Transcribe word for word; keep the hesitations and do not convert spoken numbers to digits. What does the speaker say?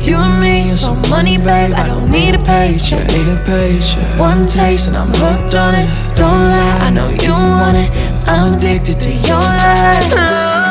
You and me and some money, babe, I don't need a paycheck. Need a paycheck. One taste and I'm hooked on it. Don't lie, I know you want it. I'm addicted to your light.